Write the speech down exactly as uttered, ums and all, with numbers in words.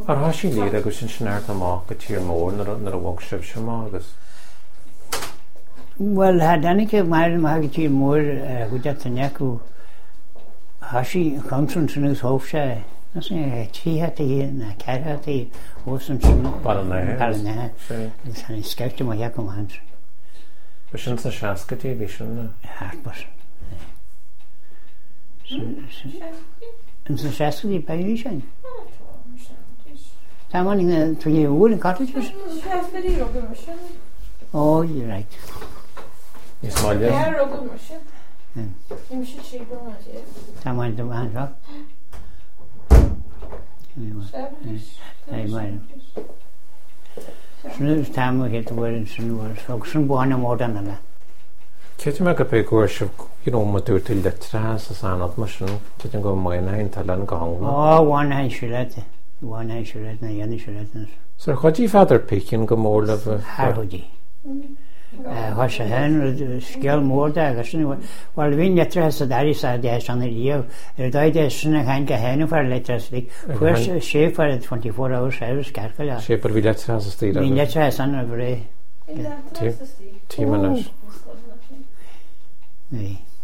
Ar hasí líad agus sin sinart amach go tír mór nar a bhag sibh sem agus. Well, hadanike mar mag tír mór go detanneú hasí chumsun san ús hófse. Nas é tríhatí na ceirhatí ósan sin Balnaithe. Balnaithe. Gus han sceirte má heacum hans. Ba sin sa seacatí bhí sin na. Hartbar. Yn sy'n siasgyd i bain sin. Ta man i'n twyni ŵr yn cottages? Siasgyd i rogyn mysyn. Oh, you're right. Is Smailio? Ie, rogyn mysyn. Ym mysyn si bod yna ti. Ta man dim hand rock. Ei, man. Sy'n yw'r tam o hyd o'r yn sy'n ŵr. Og sy'n bwahan am odan yna. Ceit me go pe goir sibh ma dúir tú letra sa sanad mar sin ceit an go maina in talan go hangla. Oh, one hand siúrete. One hand siúrete na yanni siúrete. So chodí fadar picin go mór le bh. Harhodí. Has a hen sgel mór da agus sin wel vin letra sa dari sa de san rio. Er dai de sin hen ga hen for letra slik. First shape for twenty-four hours hours carkala. Shape for vi letra sa stíl. Vin letra san over. Tí Tí minutes. Nee.